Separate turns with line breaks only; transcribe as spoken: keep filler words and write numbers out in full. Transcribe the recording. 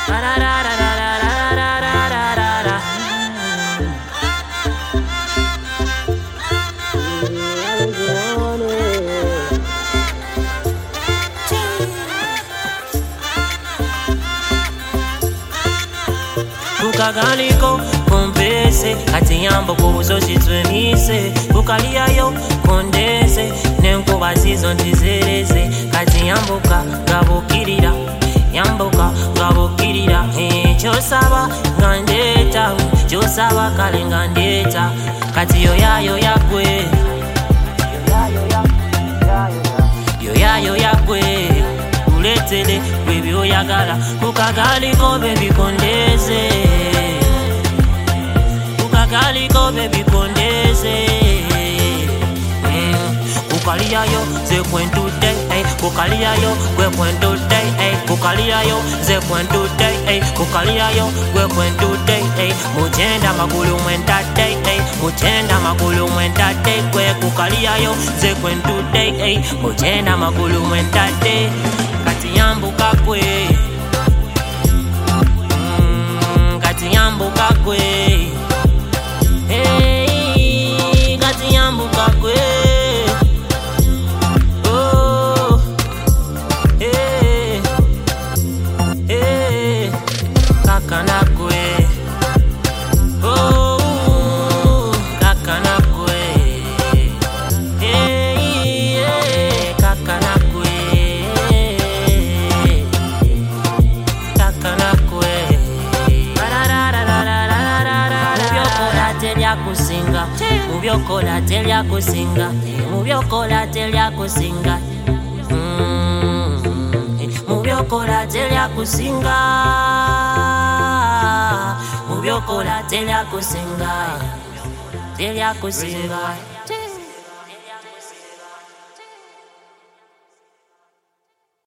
Kukagaliko kumpese kati yambo kubuzo chitwemise kukalia yo kondese nenkuba zizo ntizereze kati yamboka gabukirira yamboka gabukirira eh chosaba ngandeta chosaba kale ngandeta kati yo yayo yakwe yo yayo yakwe uletele baby oyagala kukagaliko baby kondese kukagaliko baby kondese kukalia yo ze kwentute eh kukalia yo gwe kwentute eh kukalia yo ze kwentute eh kukalia yo gwe kwentute eh mutenda magulu mwentate eh mutenda magulu mwentate gwe kukalia yo ze kwentute eh mutenda magulu mwentate kati yambuka kwe mm, kati yambuka kwe hey kati yambuka kwe oh hey hey kakana kwe oh kakana kwe hey hey kakana kwe kusinga mubyokola telya kusinga mubyokola telya kusinga mubyokola telya kusinga mubyokola telya kusinga telya kusinga